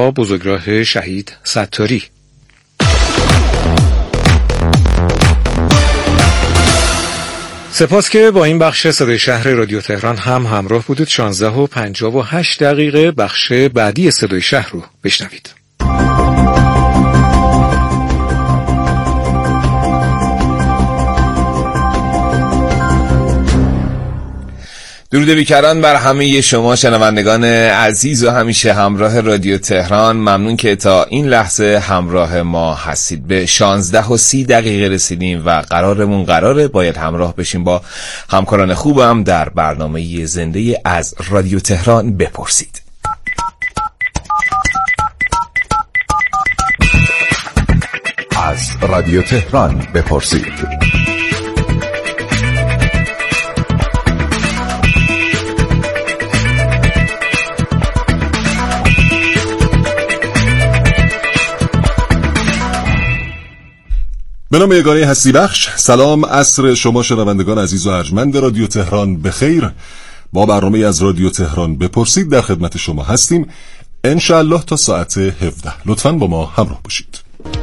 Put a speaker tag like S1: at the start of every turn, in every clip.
S1: با بزرگراه شهید ستاری. سپاس که با این بخش صدای شهر رادیو تهران هم همراه بودید. 16:58 بخش بعدی صدای شهر رو بشنوید.
S2: درود بیکران بر همه شما شنوندگان عزیز و همیشه همراه رادیو تهران. ممنون که تا این لحظه همراه ما هستید. به 16:30 رسیدیم و قراره باید همراه بشیم با همکاران خوبم در برنامه زنده از رادیو تهران بپرسید.
S3: از رادیو تهران بپرسید.
S4: به نام یگانه هستی بخش. سلام عصر شما شنوندگان عزیز و ارجمند رادیو تهران بخیر. با برنامه از رادیو تهران بپرسید در خدمت شما هستیم انشاءالله تا ساعت 17. لطفاً با ما همراه باشید.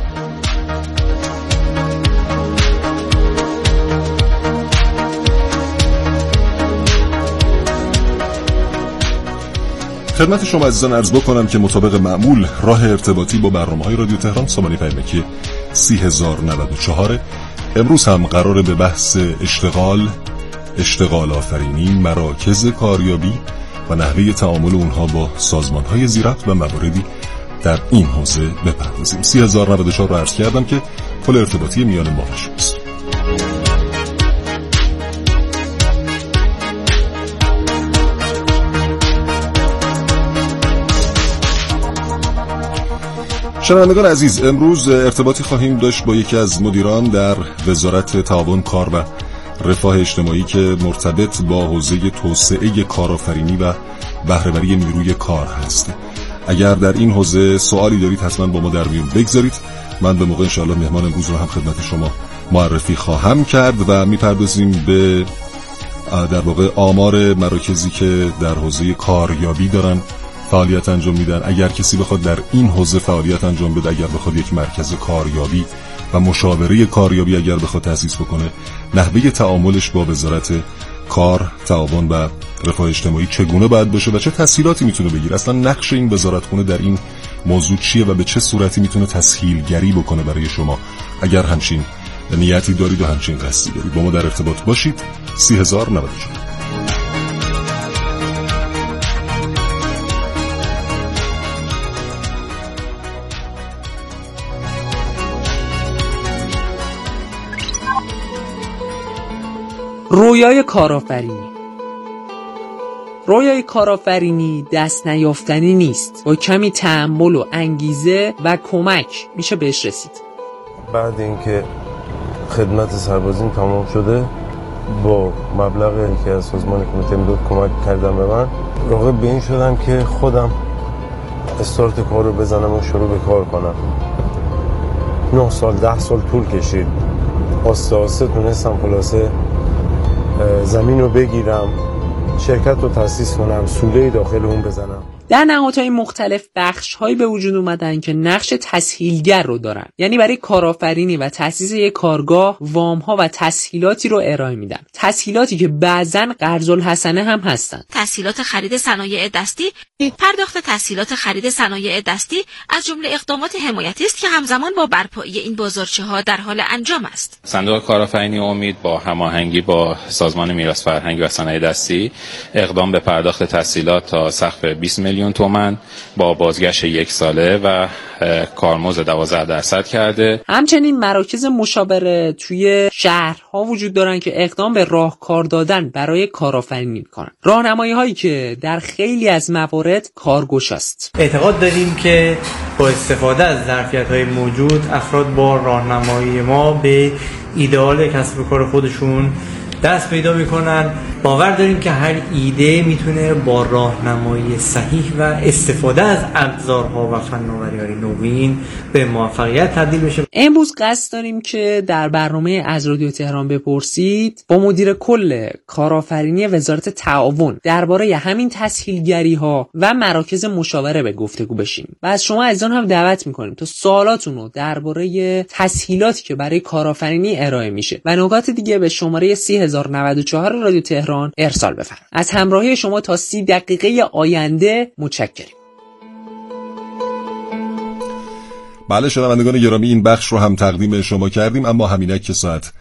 S4: خدمت شما عزیزان عرض بکنم که مطابق معمول راه ارتباطی با برنامه‌های رادیو تهران سامانه پیامکی 30,094. امروز هم قراره به بحث اشتغال آفرینی، مراکز کاریابی و نحوه تعامل اونها با سازمان‌های زیربط و مواردی در این حوزه بپردازیم. 30,094 رو عرض کردم که پل ارتباطی میان ما و شماست. شنوندگان عزیز، امروز ارتباطی خواهیم داشت با یکی از مدیران در وزارت تعاون کار و رفاه اجتماعی که مرتبط با حوزه توسعه کارآفرینی و بهره‌وری نیروی کار هست. اگر در این حوزه سوالی دارید حتما با ما در میون بگذارید. من به موقع انشاءالله مهمان امروز رو هم خدمت شما معرفی خواهم کرد و میپردازیم به در واقع آمار مراکزی که در حوزه کاریابی دارن فعالیت انجام میدن. اگر کسی بخواد در این حوزه فعالیت انجام بده، اگر بخواد یک مرکز کاریابی و مشاوره کاریابی اگر بخواد تأسیس بکنه، نحوه تعاملش با وزارت کار، تعاون و رفاه اجتماعی چگونه باید باشه و چه تسهیلاتی میتونه بگیره، اصلا نقش این وزارتخونه در این موضوع چیه و به چه صورتی میتونه تسهیلگری بکنه برای شما اگر همچین نیتی دارید و همچین قصدی دارید. با ما در ارتباط باشید. 30,094.
S5: رویای کارآفرینی دست نیافتنی نیست. با کمی تأمل و انگیزه و کمک میشه بهش رسید.
S6: بعد اینکه خدمت سربازیم تمام شده، با مبلغی که از سازمان کمیته امداد کمک کردم به من، راغب به این شدم که خودم استارت کار رو بزنم و شروع به کار کنم. 9 سال 10 سال طول کشید. آسته آسته تونستم خلاصه زمین رو بگیرم، شرکت رو تأسیس کنم، سوله‌ای داخل اون بزنم.
S5: در نهادهای مختلف بخش‌هایی به وجود اومدن که نقش تسهیلگر رو دارن، یعنی برای کارآفرینی و تأسیس یک کارگاه وام‌ها و تسهیلاتی رو ارائه میدن. تسهیلاتی که بعضن قرض الحسنه هم هستن.
S7: تسهیلات خرید صنایع دستی، پرداخت تسهیلات خرید صنایع دستی از جمله اقدامات حمایتی است که همزمان با برپایی این بازارچه‌ها در حال انجام است.
S8: صندوق کارآفرینی امید با هماهنگی با سازمان میراث فرهنگی و صنایع دستی اقدام به پرداخت تسهیلات تا سقف 20 میلیون تومان با بازگشت 1 ساله و کارمزد 12% کرده.
S5: همچنین مراکز مشاوره توی شهرها وجود دارن که اقدام به راهکار دادن برای کارآفرینی میکنن. راهنمایی هایی که در خیلی از موارد کارگشاست.
S9: اعتقاد داریم که با استفاده از ظرفیت‌های موجود افراد با راهنمایی ما به ایدئال کسب و کار خودشون دست پیدا میکنن. باور داریم که هر ایده میتونه با راهنمایی صحیح و استفاده از ابزارها و فناوری‌های نوین به موفقیت تبدیل بشه.
S5: امروز قصد داریم که در برنامه از رادیو تهران بپرسید با مدیر کل کارآفرینی وزارت تعاون درباره همین تسهیلگری‌ها و مراکز مشاوره به گفتگو بشیم و از شما عزیزان هم دعوت میکنیم تا سوالاتون رو درباره تسهیلاتی که برای کارآفرینی ارائه میشه و نکات دیگه به شماره 3094 رادیو تهران ارسال بفرمایید. از همراهی شما تا 30 دقیقه آینده متشکریم.
S4: بله شنوندگان گرامی، این بخش رو هم تقدیم شما کردیم، اما همینک که ساعت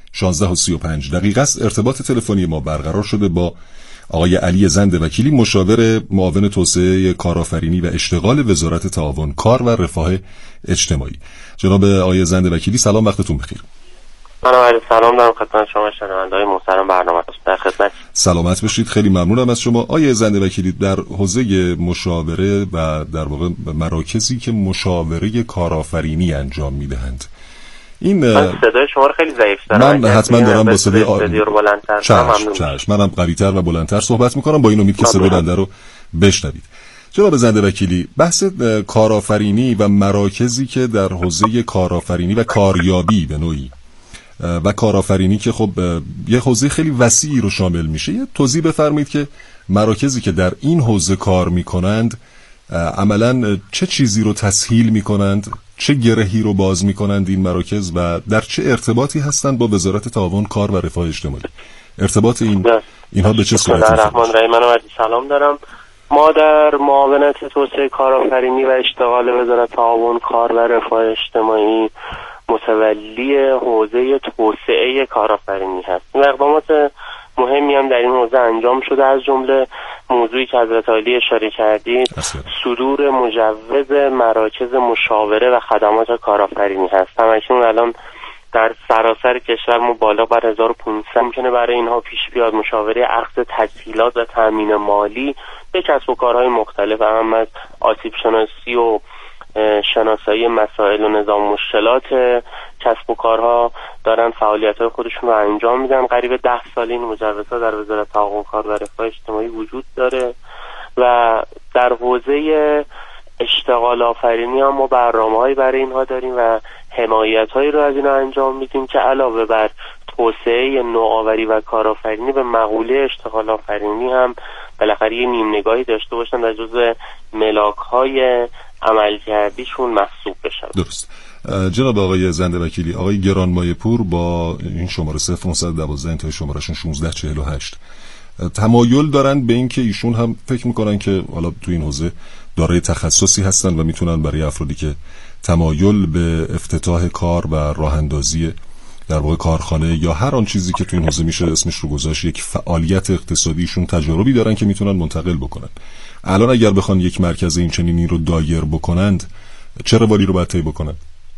S4: 16:35 است ارتباط تلفنی ما برقرار شده با آقای علی زند وکیلی، مشاور معاون توسعه کارآفرینی و اشتغال وزارت تعاون کار و رفاه اجتماعی. جناب آقای زند وکیلی سلام، وقتتون بخیر.
S10: سلام دارم خدمت شما شنونده‌های محترم برنامه در خدمت.
S4: سلامت باشید، خیلی ممنونم از شما. آقای زند وکیلی، در حوزه مشاوره و در واقع مراکزی که مشاوره کارآفرینی انجام میدهند، این
S10: صدای شما رو خیلی ضعیف دارم.
S4: من حتما دارم با صدای
S10: بلندتر.
S4: چشم منم قوی‌تر و بلندتر صحبت میکنم با این امید که صدای بنده رو بشنوید. جناب زند وکیلی، بحث کارآفرینی و مراکزی که در حوزه کارآفرینی و کاریابی به نوعی و کارآفرینی که خب یه حوزه خیلی وسیعی رو شامل میشه، یه توضیح بفرمایید که مراکزی که در این حوزه کار میکنند عملاً چه چیزی رو تسهیل میکنند، چه گرهی رو باز میکنند این مراکز و در چه ارتباطی هستند با وزارت تعاون کار و رفاه اجتماعی؟ ارتباط اینها به چه صورتی؟
S10: من سلام دارم. ما در معاونت توسعه کارآفرینی و اشتغال وزارت تعاون کار و رفاه اجتماعی متولی حوزه توسعه کارآفرینی هستیم. اقدامات مهمی هم در این حوزه انجام شده، از جمله موضوعی که حضرت عالی اشاره کردید صدور مجوز مراکز مشاوره و خدمات کارآفرینی هست. همکنون الان در سراسر کشور ما بالا بر 1500 ممکنه برای اینها پیش بیاد مشاوره عقد تسهیلات و تامین مالی به کسب و کارهای مختلف، هم از آسیب شناسی و شناسایی مسائل و نظام مشکلات کسب و کارها دارن فعالیت‌های خودشون رو انجام میدن. قریب 10 سال این مجوزها در وزارت تعاون کار و رفاه اجتماعی وجود داره و در حوزه اشتغال آفرینی هم ما برنامه‌هایی برای اینها داریم و حمایت‌هایی رو از اینا انجام میدیم که علاوه بر توسعه نوآوری و کارآفرینی به مقوله اشتغال آفرینی هم بالاخره یه نیم نگاهی داشته باشن و جزء ملاک‌های عملکردیشون محسوب بشن.
S4: درست. جناب آقای زند وکیلی، آقای گرانمایه پور با این شماره 0912 انتهای شمارهشون 1648 تمایل دارن به این که ایشون هم فکر میکنن که حالا تو این حوزه دارای تخصصی هستن و میتونن برای افرادی که تمایل به افتتاح کار و راه اندازی در واقع کارخانه یا هر آن چیزی که تو این حوزه میشه اسمش رو گذاشت یک فعالیت اقتصادیشون تجاربی دارن که میتونن منتقل بکنن. الان اگر بخوان یک مرکز این چنینی رو دایر بکنند چه روالی رو باید طی بکنن؟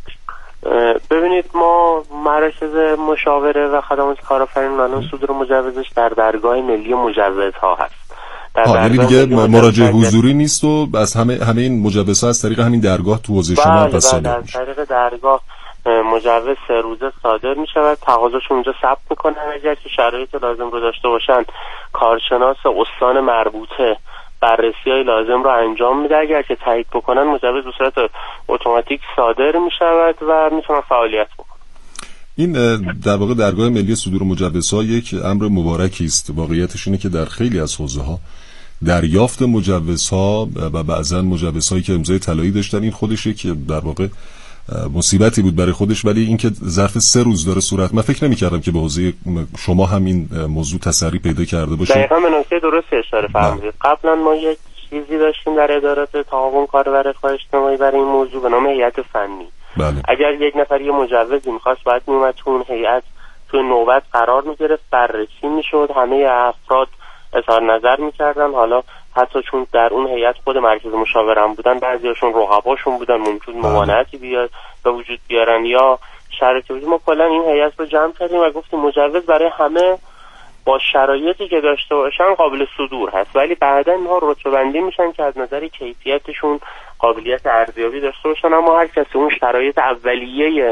S10: ببینید، ما مراکز مشاوره و خدمات کارآفرینی الان صدور مجوزش در درگاه ملی مجوزها هست.
S4: یعنی دیگه مراجعه حضوری نیست و از همه این مجوزها از طریق همین درگاه تو حوزه شما پس صادر میشه.
S10: از طریق درگاه مجوز 3 روزه صادر می شود، تقاضاشون اونجا ثبت میکنن، اگر که شرایط لازم رو داشته باشن کارشناس استان مربوطه بررسی‌های لازم رو انجام میده، اگر که تایید بکنن مجوز به صورت اتوماتیک صادر می شود و میتونن فعالیت بکنن.
S4: این در واقع درگاه ملی صدور مجوزها یک امر مبارکی است. واقعیتش اینه که در خیلی از حوزه‌ها دریافت مجوزها و بعضا مجوزهایی که امضای طلایی داشتن این خودش یک در واقع مصیبتی بود برای خودش، ولی اینکه ظرف 3 روز داره صورت، من فکر نمی‌کردم که به حوزه شما هم این موضوع تسری پیدا کرده باشه.
S10: دقیقاً به نکته درست اشاره فرمودید. قبلا ما یک چیزی داشتیم در ادارات تعاون کار و رفاه اجتماعی برای این موضوع به نام هیئت فنی.
S4: بله.
S10: اگر یک نفر یه مجوزی می‌خواست باید میومد تو اون هیئت تو نوبت قرار می‌گرفت، بررسی می‌شد، همه افراد اظهار نظر می‌کردن. حالا حتی چون در اون هیئت خود مرکز مشاوره هم بودن، بعضیاشون رقباشون بودن، ممکن ممانعتی بیاد به وجود بیارن یا شرایطی بود. ما کلا این هیئت رو جمع کردیم و گفتیم مجوز برای همه با شرایطی که داشته باشن قابل صدور هست، ولی بعدا اینها رتبه‌بندی میشن که از نظر کیفیتشون قابلیت ارزیابی داشته باشن، اما هر کسی اون شرایط اولیه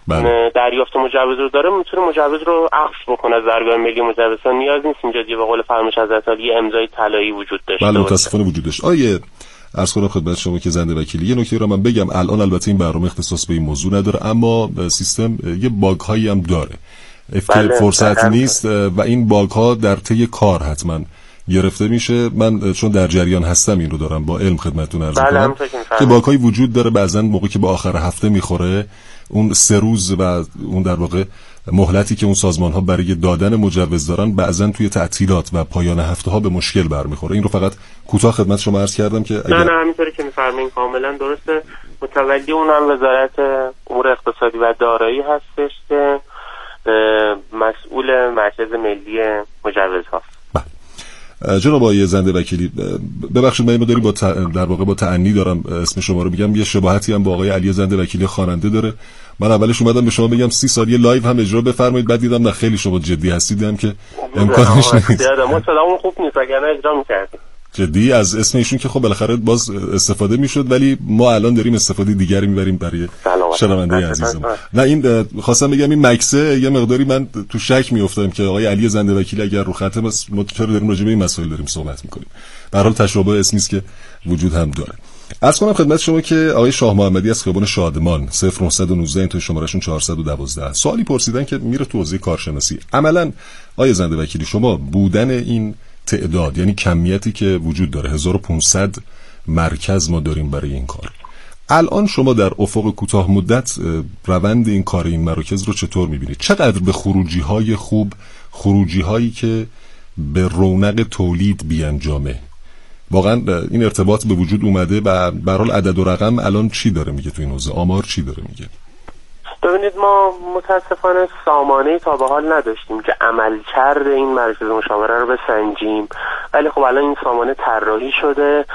S10: دریافت مجوز رو داره میتونه مجوز رو اخذ بکنه از درگاه ملی مجوزها. نیاز نیست اینجا دیگه به قول فرمایش حضرت عالی امضای طلایی وجود داشته
S4: باشه. متاسفانه وجود داشت. عرض کنم خدمت شما که زنده وکیلی یه نکته رو من بگم، الان البته این برنامه اختصاص به این موضوع نداره، اما سیستم یه باگ هایی هم داره، فرصت نیست و این باگ ها در طی کار حتما گرفته میشه. من چون در جریان هستم این رو دارم با علم خدمتتون عرض کنم که باگ هایی وجود داره. بعضا موقعی که به آخر هفته میخوره، اون 3 روز و اون در واقع مهلتی که اون سازمان ها برای دادن مجوز دارن بعضا توی تعطیلات و پایان هفته ها به مشکل برمیخوره. این رو فقط کوتاه خدمت شما عرض کردم که
S10: نه همینطوری که میفرمایین کاملا درسته. متولی اونم وزارت امور اقتصادی و دارایی هستش که مسئول مرکز ملی مجوز هاست.
S4: جناب آقای زنده وکیلی، ببخشید من داری در واقع با تأنی دارم اسم شما رو میگم، یه شباهتی هم با آقای علی زنده وکیلی خواننده داره. من اولش اومدم به شما بگم 30 سال یه لایو هم اجرا بفرمایید، بعد دیدم نه خیلی شما جدی هستید، دیدم که امکانش نیست.
S10: ما صدامون خوب نیست، اگر اجرا می‌کردیم
S4: جدی از اسم ایشون که خب بالاخره باز استفاده میشد، ولی ما الان داریم استفاده دیگری میبریم برای شنونده عزیزم. نه این خواستم بگم این مکسه یه مقداری من تو شک میافتادم که آقای علی زنده وکیل اگر رو خط ما چرا داریم راجع به این مسائل داریم صحبت میکنیم. به هر حال تشابه اسمی است که وجود هم داره. عرض کنم خدمت شما که آقای شاه محمدی از خیابان شادمان 0919 این تو شمارهشون 412 سوالی پرسیدن که میره تو حوزه کارشناسی. عملاً آقای زنده وکیلی شما بودن این تعداد، یعنی کمیتی که وجود داره 1500 مرکز ما داریم برای این کار، الان شما در افق کوتاه مدت روند این کار این مراکز رو چطور میبینید؟ چقدر به خروجی های خوب، خروجی هایی که به رونق تولید بیانجامه، واقعا این ارتباط به وجود اومده و به هر حال عدد و رقم الان چی داره میگه تو این حوزه؟ آمار چی داره میگه؟
S10: ببینید ما متاسفانه سامانه‌ای تا به حال نداشتیم که عملکرد این مرکز مشاوره رو بسنجیم، ولی خب الان این سامانه طراحی شده،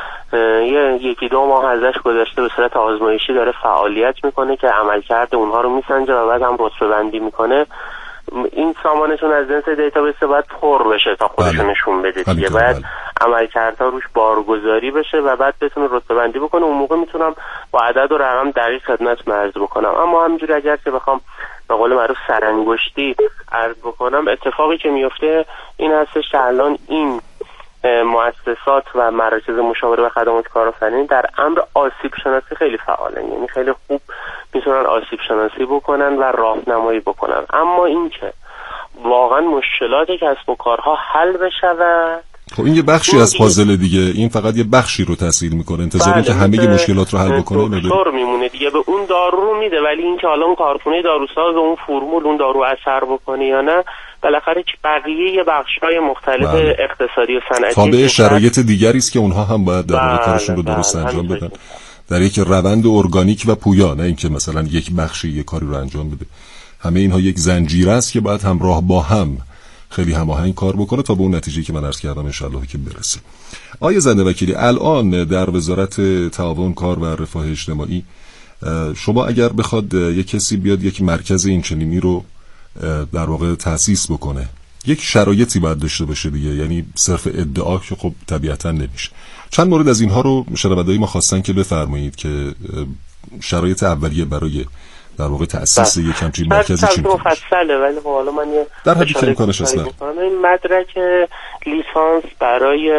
S10: یکی دو ماه ازش گذشته به صورت آزمایشی داره فعالیت میکنه که عملکرد اونها رو میسنجه و بعد هم رتبه بندی میکنه. این سامانه چون از جنس دیتابیس باید پر بشه تا خودش نشون بده دیگه، باید عملکردها روش بارگذاری بشه و بعد بتونه رتبه بندی بکنه. اون موقع میتونم با عدد و رقم دقیق خدمت عرض بکنم. اما همینجوری اگر که بخوام به قول معروف سرانگشتی عرض بکنم، اتفاقی که میفته این هستش که الان این مؤسسات و مراکز مشاوره و خدمات کارآفرینی در امر آسیب شناسی خیلی فعالن، یعنی خیلی خوب میتونن آسیب شناسی بکنن و راهنمایی بکنن. اما این که واقعا مشکلات کسب و کارها حل بشود،
S4: خب این یه بخشی از پازل دیگه، این فقط یه بخشی رو تحصیل میکنه. انتظاری که همه مشکلات رو حل بکنه
S10: دکتر میمونه دیگه، به اون دارو رو میده، ولی این که حالا اون کارخونه داروساز اون فرمول اون دارو اثر بکنه یا نه، بالاخره بقیه بخش‌های مختلف اقتصادی و صنعتی
S4: تابع شرایط دیگری است که اونها هم باید در واقع کارشون رو درست انجام بدن در یک روند ارگانیک و پویا، نه اینکه مثلا یک بخشی یک کاری رو انجام بده. همه اینها یک زنجیره است که باید همراه با هم خیلی هماهنگ کار بکنه تا به اون نتیجه‌ای که من عرض کردم ان شاءالله که برسه. آقای زنده وکیلی، الان در وزارت تعاون کار و رفاه اجتماعی شما اگر بخواد یک کسی بیاد یک مرکز این چنینی رو در واقع تأسیس بکنه، یک شرایطی باید داشته باشه دیگه، یعنی صرف ادعا که خب طبیعتا نمیشه. چند مورد از اینها رو شنونده‌های ما خواستن که بفرمایید که شرایط اولیه برای در واقع تأسیس یک همچین مرکزی چی
S10: مفصله، ولی خب حالا من
S4: در حدی که امکانش هست
S10: این مدرک لیسانس برای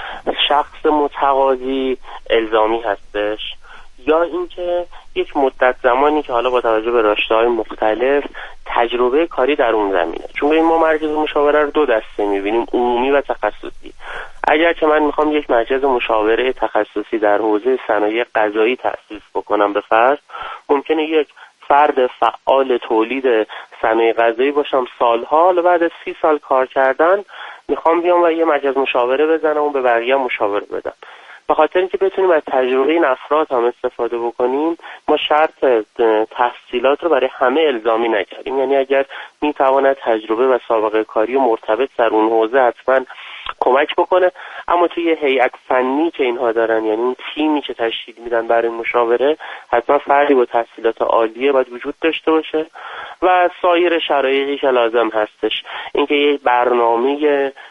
S10: شخص متقاضی الزامی هستش، یا اینکه یک مدت زمانی که حالا با توجه به رشته‌های مختلف تجربه کاری در اون زمینه. چون این ما مرکز مشاوره رو دو دسته می‌بینیم، عمومی و تخصصی. اگر که من میخوام یک مرکز مشاوره تخصصی در حوزه صنایع غذایی تأسیس بکنم به فرض، ممکنه یک فرد فعال تولید صنایع غذایی باشم سالها، حالا بعد از 30 سال کار کردن میخوام بیام و یه مرکز مشاوره بزنم و به بقیه مشاوره بدم. به خاطر اینکه بتونیم از تجربه این افراد هم استفاده بکنیم، ما شرط تحصیلات رو برای همه الزامی نکردیم. یعنی اگر میتواند تجربه و سابقه کاری مرتبط در اون حوزه حتما کمک بکنه، اما توی هیئت فنی که اینها دارن، یعنی اون تیمی که تشکیل میدن برای مشاوره، حتما فردی با تحصیلات عالیه باید وجود داشته باشه و سایر شرایطی که لازم هستش. اینکه یک برنامه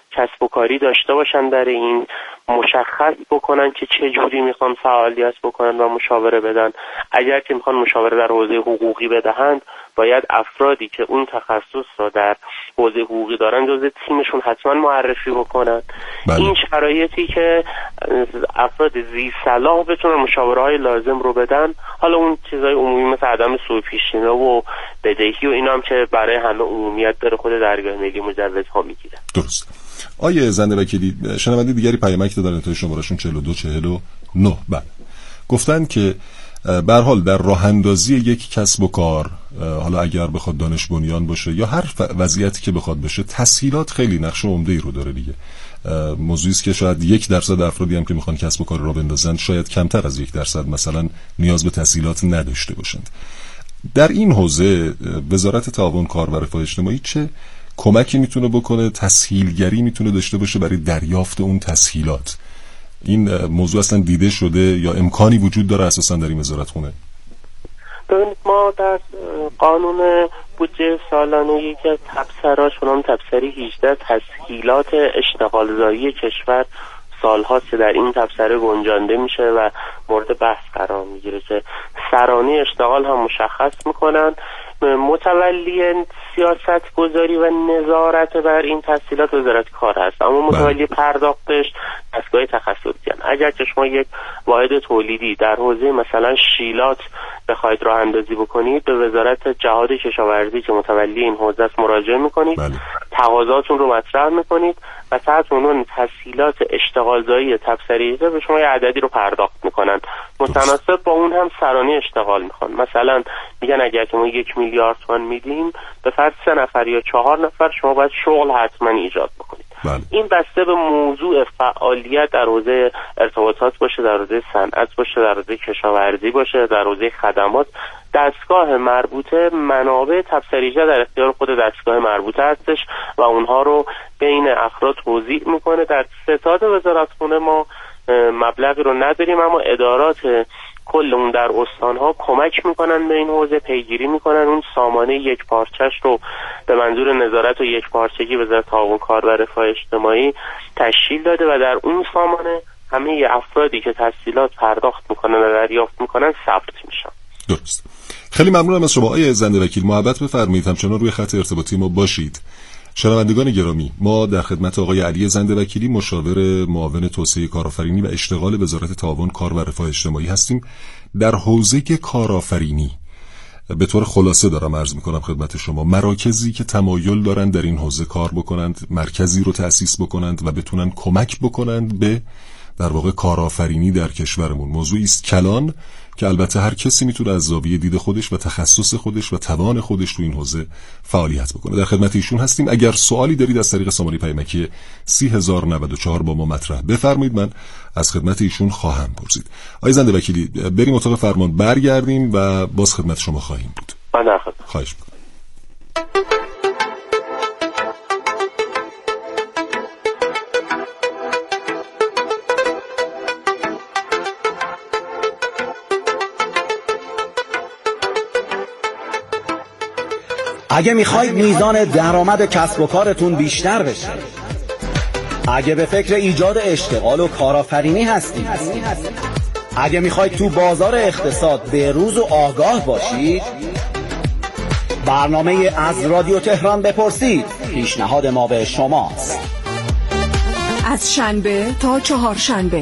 S10: کسب و کاری داشته باشن، برای این مشخص بکنن که چه جوری میخوان فعالیت بکنن و مشاوره بدن. اگر که میخوان مشاوره در حوزه حقوقی بدهند، باید افرادی که اون تخصص را در حوزه حقوقی دارن جزء تیمشون حتما معرفی بکنن. این شرایطی که افراد ذی صلاح بتونن مشاوره‌های لازم رو بدن، حالا اون چیزای عمومی مثل عدم سوء پیشینه و بدهی و اینا هم که برای همه عمومیت داره، خود درگاه ملی مجوزها میگیره.
S4: درست. آیه زنده وکیلی، شنونده دیگری پیامک دادن انتهای شمارهشون 4249. بله، گفتن که به هر حال در راه اندازی یک کسب و کار، حالا اگر بخواد دانش بنیان باشه یا هر وضعیتی که بخواد باشه، تسهیلات خیلی نقش عمده‌ای رو داره دیگه. موضوعی است که شاید 1% افرادی هم که میخوان کسب و کار را بندازن شاید کمتر از 1% مثلا نیاز به تسهیلات نداشته باشند. در این حوزه وزارت تعاون کار و رفاه اجتماعی چه کمکی میتونه بکنه، تسهیلگری میتونه داشته باشه برای دریافت اون تسهیلات؟ این موضوع اصلا دیده شده یا امکانی وجود داره اساسا در این وزارت خونه؟
S10: ببینید، ما در قانون بودجه سالانه یکی از تبصراش اونم تبصره 18 تسهیلات اشتغالزایی کشور سالهاست که در این تبصره گنجانده میشه و مورد بحث قرار میگیره که سرانه اشتغال هم مشخص میکنن. متولی سیاست گذاری و نظارت بر این تسهیلات وزارت کار هست، اما متولی پرداختش دستگاه تخصصی هست. اگر که شما یک واحد تولیدی در حوزه مثلا شیلات بخواید راه اندازی بکنید، به وزارت جهاد کشاورزی که متولی این حوزه است مراجعه میکنید، تقاضاتون رو مطرح میکنید و تحت عنوان تسهیلات اشتغالزایی تبصره به شما یه عددی رو پرداخت میکنن. متناسب با اون هم سرانه اشتغال میخوان. مثلا میگن اگر که ما 1 میلیارد تومان میدیم، به فرض 3 نفر یا 4 نفر شما باید شغل حتما ایجاد بکنید. این بسته به موضوع فعالیت در حوزه ارتباطات باشه، در حوزه صنعت باشه، در حوزه کشاورزی باشه، در حوزه خدمات، دستگاه مربوطه منابع تبصره‌ای در اختیار خود دستگاه مربوطه هستش و اونها رو بین افراد توزیع میکنه. در ستاد وزارتخونه ما مبلغی رو نداریم، اما ادارات کل اون در استانها کمک میکنن به این حوزه، پیگیری میکنن اون سامانه یک پارچش رو به منظور نظارت و یک پارچگی وزارت تعاون کار و رفاه اجتماعی تشکیل داده و در اون سامانه همه افرادی که تسهیلات پرداخت میکنن و دریافت میکنن ثبت میشن.
S4: درست. خیلی ممنونم از شما آقای زنده وکیل. محبت بفرمایید همچنان روی خط ارتباطی ما باشید. شنوندگان گرامی، ما در خدمت آقای علی زنده وکیلی، مشاور معاون توسعه کارآفرینی و اشتغال وزارت تعاون کار و رفاه اجتماعی هستیم. در حوزه کارآفرینی به طور خلاصه دارم عرض میکنم خدمت شما، مراکزی که تمایل دارند در این حوزه کار بکنند، مرکزی رو تأسیس بکنند و بتونن کمک بکنند به در واقع کارآفرینی در کشورمون. موضوعی است کلان که البته هر کسی میتونه از زاویه دید خودش و تخصص خودش و توان خودش تو این حوزه فعالیت بکنه. در خدمت ایشون هستیم. اگر سوالی دارید از طریق سامانه پیامکی 30094 با ما مطرح بفرمایید، من از خدمت ایشون خواهم پرسید. آقای زنده وکیلی، بریم اتاق فرمان، برگردیم و باز خدمت شما خواهیم بود. خواهش می‌کنم.
S11: اگه میخواید میزان درآمد کسب و کارتون بیشتر بشه، اگه به فکر ایجاد اشتغال و کارآفرینی هستید، اگه میخواید تو بازار اقتصاد به‌روز و آگاه باشید، برنامه از رادیو تهران بپرسید پیشنهاد ما به شماست.
S12: از شنبه تا چهارشنبه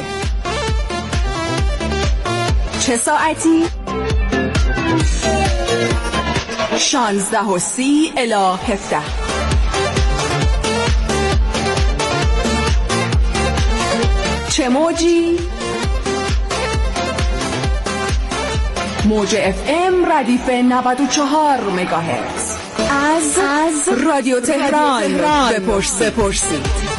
S12: چه ساعتی؟ 16:30 الی 17. چه موجی؟ موج FM ردیف 94 مگاهرتز. از رادیو تهران بپرسید.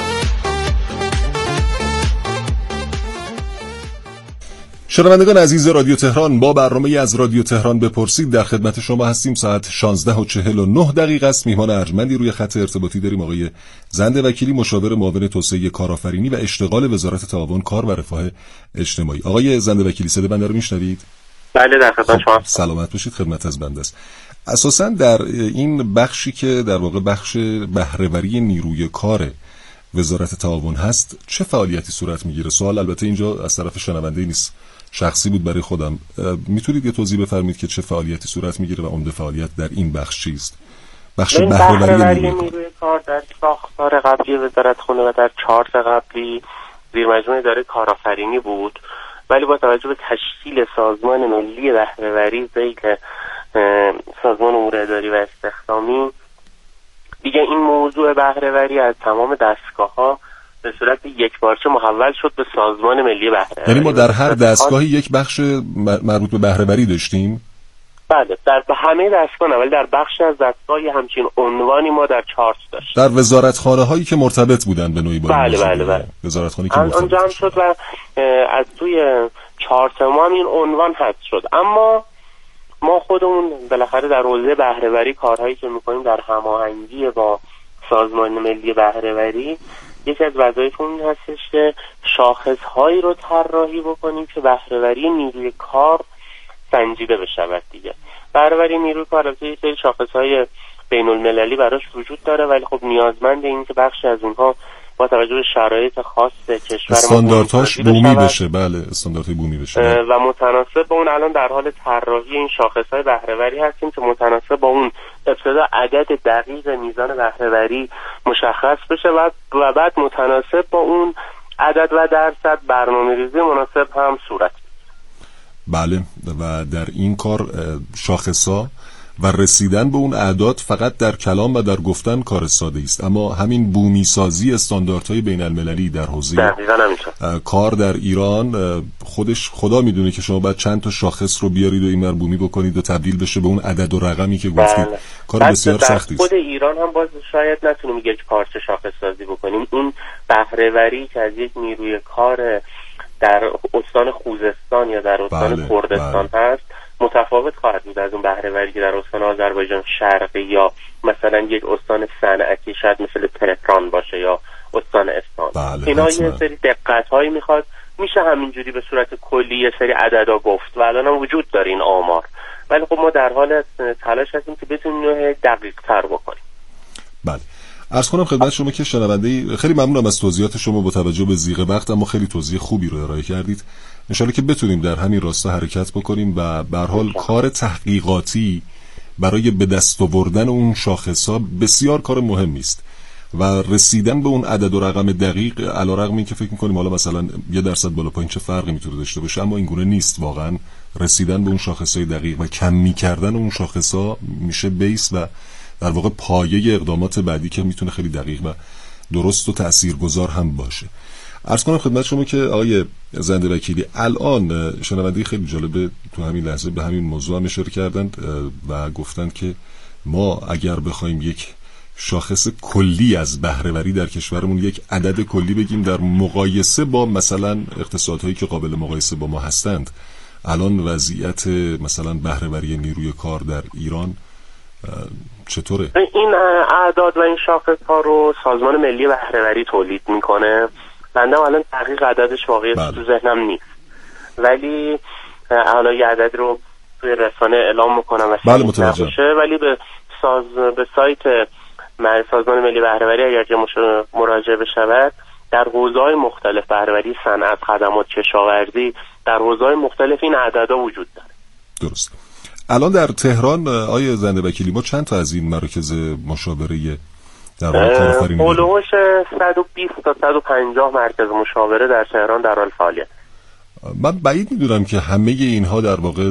S4: شنوندگان عزیز رادیو تهران، با برنامه از رادیو تهران بپرسید در خدمت شما هستیم. ساعت 16:49 است. میهمان ارجمندی روی خط ارتباطی داریم، آقای زنده وکیلی، مشاور معاون توسعه کارآفرینی و اشتغال وزارت تعاون کار و رفاه اجتماعی. آقای زنده وکیلی، صدای بنده رو میشنوید؟
S10: بله، در خدمت شما.
S4: سلامت باشید، خدمت از بنده است. اساساً در این بخشی که در واقع بخش بهره‌وری نیروی کار وزارت تعاون هست چه فعالیتی صورت میگیره؟ سوال البته اینجا از طرف شنونده نیست، شخصی بود برای خودم. میتونید یه توضیح بفرمایید که چه فعالیتی صورت میگیره و عمده فعالیت در این بخش چیست؟ بخش بهره‌وری
S10: نیروی کار در ساختار قبلی وزارتخانه و در چارت قبلی زیر مجموعه اداره کارآفرینی بود، ولی با توجه به تشکیل سازمان ملی بهره‌وری ذیل سازمان امور اداری و استخدامی، دیگه این موضوع بهره‌وری از تمام دستگاه‌ها به صورت یکپارچه محول شد به سازمان ملی بهره‌وری.
S4: یعنی ما در هر دستگاهی یک بخش مربوط به بهره‌وری داشتیم؟
S10: بله، در همه دستگاه نه، ولی در بخش از دستگاهی همچین عنوانی ما در چارت داشتیم.
S4: در وزارتخانه هایی که مرتبط بودن به نوعی با
S10: بله.
S4: وزارتخانه که مرتبط
S10: آنجا هم شد و از توی چارت ما هم این عنوان حذف شد. اما ما خودمون بالاخره در حوزه بهره‌وری کارهایی که می‌کنیم در هماهنگی با سازمان ملی بهره‌وری، یکی از وظایفمون این هستش که شاخص‌هایی رو طراحی بکنیم که بهره‌وری نیروی کار سنجیده بشود دیگه. بهره‌وری نیروی کار البته یک سری شاخص‌های بین‌المللی براش وجود داره، ولی خب نیازمند این که بخشی از اونها با توجه به شرایط خاص کشور
S4: استانداردهاش بومی بشه. بله، استانداردهای بومی بشه
S10: و متناسب با اون الان در حال طراحی این شاخص‌های بهره‌وری هستیم که متناسب با اون ابتدا عدد دقیق میزان بهره‌وری مشخص بشه و بعد متناسب با اون عدد و درصد برنامه‌ریزی مناسب هم صورت.
S4: بله، و در این کار شاخص‌ها و رسیدن به اون اعداد فقط در کلام و در گفتن کار ساده است، اما همین بومی سازی استانداردهای بین المللی در حوزه کار در ایران خودش خدا میدونه که شما باید چند تا شاخص رو بیارید و اینور بومی بکنید و تبدیل بشه به اون عدد و رقمی که گفتید. کار بسیار سختی است.
S10: خود ایران هم باز شاید نتونیم یک پارچه شاخص سازی بکنیم. اون بهره‌وری که از یک نیروی کار در استان خوزستان یا در استان کردستان هست متفاوت خواهد بود از اون بهره‌وری که در استان آذربایجان شرقی یا مثلا یک استان صنعتی شاید مثل تهران باشه یا استان اصفهان. اینا یه سری دقت‌هایی میخواد. میشه همینجوری به صورت کلی یه سری عددا گفت و الان هم وجود داره این آمار، ولی خب ما در حال تلاش هستیم که بتونیم اینو دقیق‌تر بکنیم.
S4: بله، عرض کنم خدمت شما که شنونده، خیلی ممنونم از توضیحات شما با توجه به ضیق وقت، اما خیلی توضیح خوبی رو ارائه کردید. انشالله که بتونیم در همین راستا حرکت بکنیم و به هر حال کار تحقیقاتی برای به دست آوردن اون شاخص‌ها بسیار کار مهمی است و رسیدن به اون عدد و رقم دقیق، علیرغم اینکه فکر می‌کنیم حالا مثلا 1% بالا پایین چه فرقی میتونه داشته باشه، اما این گونه نیست. واقعا رسیدن به اون شاخص‌های دقیق و کمی کردن اون شاخص‌ها میشه بیس و در واقع پایه اقدامات بعدی که میتونه خیلی دقیق و درست و تاثیرگذار هم باشه. عرض کنم خدمت شما که آقای زنده وکیلی، الان شنونده خیلی جالبه تو همین لحظه به همین موضوع هم اشاره کردند و گفتند که ما اگر بخوایم یک شاخص کلی از بهره‌وری در کشورمون، یک عدد کلی بگیم در مقایسه با مثلا اقتصادهایی که قابل مقایسه با ما هستند، الان وضعیت مثلا بهره‌وری نیروی کار در ایران چطوره؟
S10: این اعداد و این شاخص‌ها رو سازمان ملی بهره‌وری تولید میکنه. بنده الان تحقیق عددش واقعی تو ذهنم نیست، ولی حالا یه عدد رو توی رسانه اعلام میکنم و
S4: بله متوجه.
S10: ولی به سایت سازمان ملی بهره‌وری اگر مراجعه بشود، در حوزه‌های مختلف بهره‌وری، صنعت، خدمات، کشاورزی، در حوزه‌های مختلف این عددا وجود داره.
S4: درست. الان در تهران آیه زنده وکیلی ما چند تا از این مراکز مشاوره در واقع کارآفرینی داریم؟
S10: هولوش 120 تا 150 مرکز مشاوره در تهران در حال فعالیت.
S4: من بعید می‌دونم که همه اینها در واقع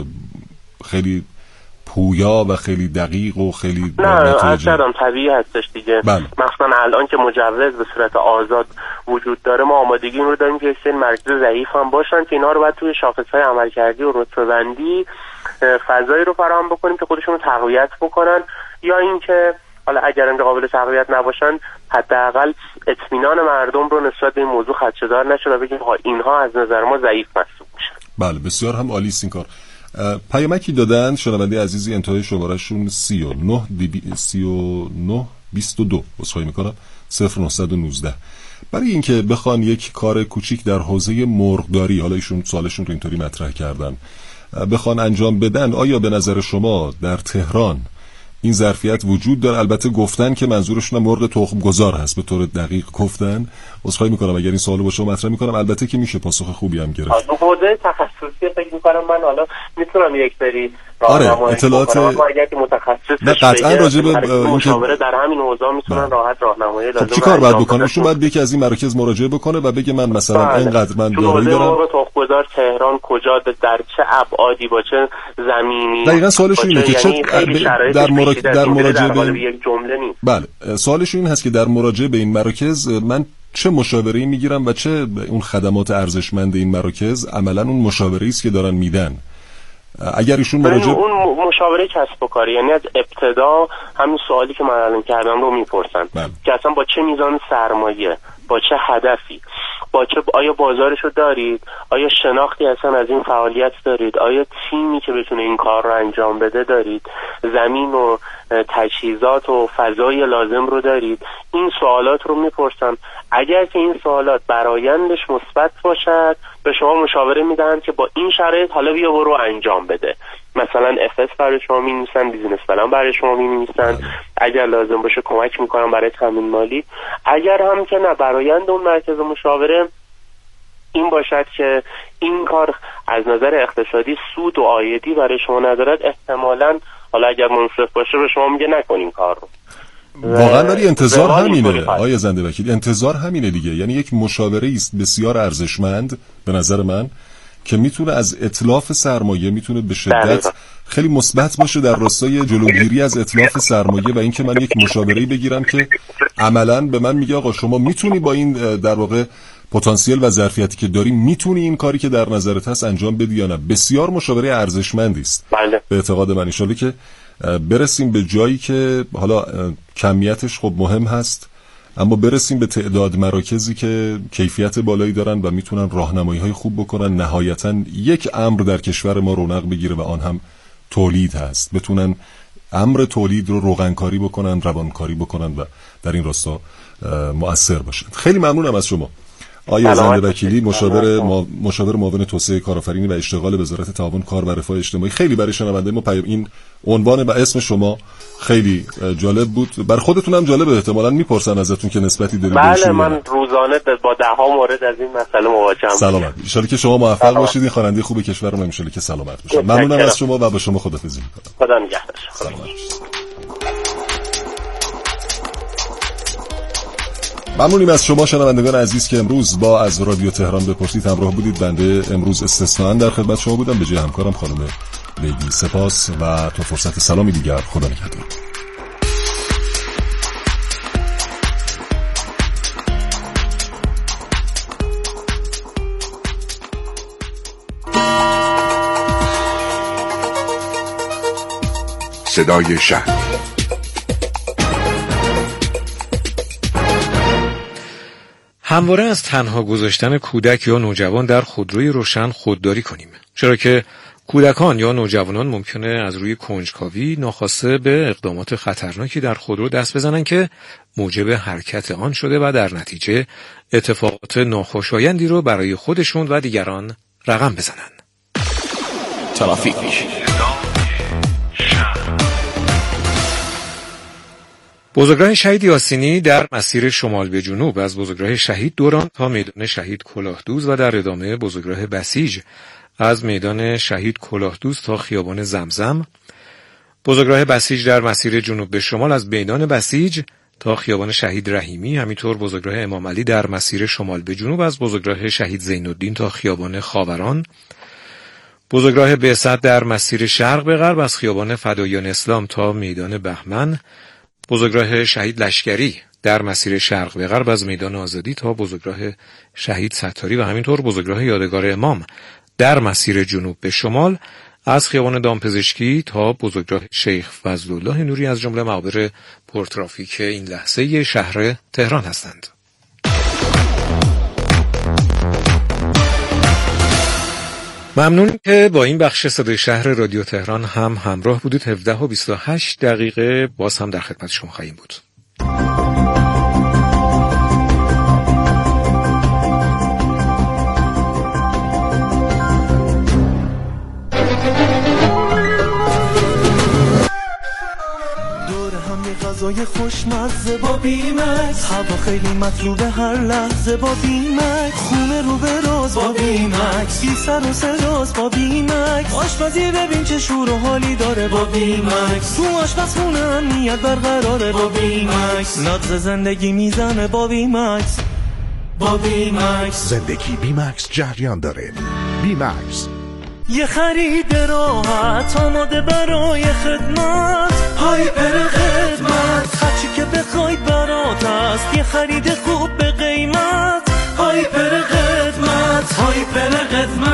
S4: خیلی پویا و خیلی دقیق و خیلی
S10: نه طبیعی هستش دیگه. مثلا الان که مجوز به صورت آزاد وجود داره، ما آمادگی این رو داریم که این مرکز ضعیف هم باشن که اینا رو باید توی شاخص‌های عملکردی و رتبه‌بندی فضایی رو فراهم بکنیم که خودشون رو تقویت بکنن، یا اینکه حالا اگر این قابل تقویت نباشن حداقل اطمینان مردم رو نسبت به این موضوع خدشه‌دار نشه و بگیم اینها از نظر ما ضعیف محسوب میشن.
S4: بله بسیار هم عالی است این کار. پیامکی دادن شنونده عزیزی، انتهای شمارهشون 3922 عذرخواهی میکنم 0919. برای اینکه بخوان یک کار کوچیک در حوزه مرغداری، حالا ایشون سوالشون رو اینطوری مطرح کردن، بخوان انجام بدن، آیا به نظر شما در تهران این ظرفیت وجود داره. البته گفتن که منظورشون مرغ تخم گذار هست، به طور دقیق گفتن. عذرخواهی میکنم اگر این سوالو با شما مطرح میکنم. البته که میشه پاسخ خوبی هم گرفت.
S10: حوزه تخصصی فکر میکنم من حالا میتونم یک سری
S4: اطلاعات
S10: اگر که متخصص
S4: قطعا راجع به
S10: مشاوره در همین حوزه میتونن راحت راهنمایی
S4: لازم. خب چیکار باید بکنه؟ ایشون باید یکی از این مراکز مراجعه بکنه و بگه من مثلا اینقدر من دارایی دارم.
S10: مرغ تخم گذار تهران کجا، در چه ابعادی، با چه زمینی.
S4: دقیقاً سوالشون اینه که چه در مراجعه به
S10: یک جمله نیست.
S4: بله، سوالشون این هست که در مراجعه به این مراکز من چه مشاوره‌ای میگیرم و چه اون خدمات ارزشمند این مراکز عملاً اون مشاوره‌ای است که دارن میدن. اگر ایشون مراجعه
S10: اون مشاوره کسب و کار، یعنی از ابتدا همین سوالی که من الان کردم رو میپرسن که اصلا با چه میزان سرمایه، با چه هدفی، آیا بازارشو دارید، آیا شناختی اصلا از این فعالیت دارید، آیا تیمی که بتونه این کار رو انجام بده دارید، زمین و تجهیزات و فضای لازم رو دارید. این سوالات رو میپرسن. اگر که این سوالات برآیندش مثبت باشد به شما مشاوره میدن که با این شرایط حالا بیا برو انجام بده. مثلا FS برای شما می‌نویسن، بیزینس پلن برای شما می‌نویسن، اگر لازم باشه کمک میکنن برای تامین مالی. اگر هم که نه، برآیند اون مرکز مشاوره این باشد که این کار از نظر اقتصادی سود و عایدی برای شما ندارد، احتمالاً حالا اگر منصف باشه به شما میگه نکنین کار رو.
S4: واقعا ولی انتظار همینه آیا زنده وکیل، انتظار همینه دیگه. یعنی یک مشاوره است بسیار ارزشمند به نظر من که میتونه از اتلاف سرمایه، میتونه به شدت خیلی مثبت باشه در راستای جلوگیری از اتلاف سرمایه و اینکه من یک مشاوره‌ای بگیرم که عملاً به من میگه آقا شما میتونی با این در واقع پتانسیل و ظرفیتی که داری میتونی این کاری که در نظرت هست انجام بدی یا نه. بسیار مشاوره ارزشمندی است به اعتقاد من. ان شاءالله که برسیم به جایی که حالا کمیتش خب مهم هست، اما برسیم به تعداد مراکزی که کیفیت بالایی دارن و میتونن راهنمایی‌های خوب بکنن. نهایتاً یک امر در کشور ما رونق بگیره و آن هم تولید هست. بتونن امر تولید رو روغنکاری بکنن، روانکاری بکنن و در این راستا مؤثر باشن. خیلی ممنونم از شما آقای زنده وکیلی، مشاور معاون توسعه کارآفرینی و اشتغال وزارت تعاون کار و رفاه اجتماعی. خیلی برای شنونده ما این عنوان و اسم شما خیلی جالب بود. بر خودتون هم جالبه، احتمالاً میپرسن ازتون که نسبتی دارید
S10: بهشون. بله، من روزانه با ده‌ها مورد از این مسئله مواجهم.
S4: سلامت. ان شاءالله که شما موفق باشید، این خواننده خوب کشورم ان شاءالله که سلامت باشید. ممنونم از شما و با شما خداحافظی می‌کنم.
S10: خدا نگهدار.
S4: سلامت باشید. ممنونیم از شما شنوندگان عزیز که امروز با از رادیو تهران بپرسید همراه بودید. بنده امروز استثناءً در خدمت شما بودم به جای همکارم خانم لیلی. سپاس و تا فرصت سلامی دیگر، خدا نگهدار.
S3: صدای شهر.
S1: همواره از تنها گذاشتن کودک یا نوجوان در خودروی روشن خودداری کنیم، چرا که کودکان یا نوجوانان ممکنه از روی کنجکاوی ناخواسته به اقدامات خطرناکی در خودرو دست بزنن که موجب حرکت آن شده و در نتیجه اتفاقات ناخوشایندی رو برای خودشون و دیگران رقم بزنن.
S2: ترافیک.
S1: بزرگراه شهید یاسینی در مسیر شمال به جنوب از بزرگراه شهید دوران تا میدان شهید کلاهدوز و در ادامه بزرگراه بسیج از میدان شهید کلاهدوز تا خیابان زمزم، بزرگراه بسیج در مسیر جنوب به شمال از میدان بسیج تا خیابان شهید رحیمی، همینطور بزرگراه امام علی در مسیر شمال به جنوب از بزرگراه شهید زین‌الدین تا خیابان خاوران، بزرگراه بعثت در مسیر شرق به غرب از خیابان فداییان اسلام تا میدان بهمن، بزرگراه شهید لشکری در مسیر شرق به غرب از میدان آزادی تا بزرگراه شهید ستاری و همینطور بزرگراه یادگار امام در مسیر جنوب به شمال از خیابان دامپزشکی تا بزرگراه شیخ فضلالله نوری از جمله مقابر پرترافیک این لحظه شهر تهران هستند. ممنون که با این بخش صدای شهر رادیو تهران هم همراه بودید. 17 و 28 دقیقه باز هم در خدمت شما خواهیم بود.
S13: غذای خوشمزه با بیمکس، هوا خیلی مطلوبه هر لحظه با بیمکس، خونه رو به راز با بیمکس، بی سر و صداست با بیمکس، آشپزی ببین چه شور و حالی داره با بیمکس، تو آشپزخونه امنیت برقراره با بیمکس، نبض زندگی میزنه با بیمکس. با بیمکس
S14: زندگی بیمکس جریان داره. بیمکس
S13: یه خرید راحت آماده برای خدمت، هایپر خدمت، هرچی که بخواید برات است، یه خرید خوب به قیمت، هایپر خدمت، هایپر خدمت.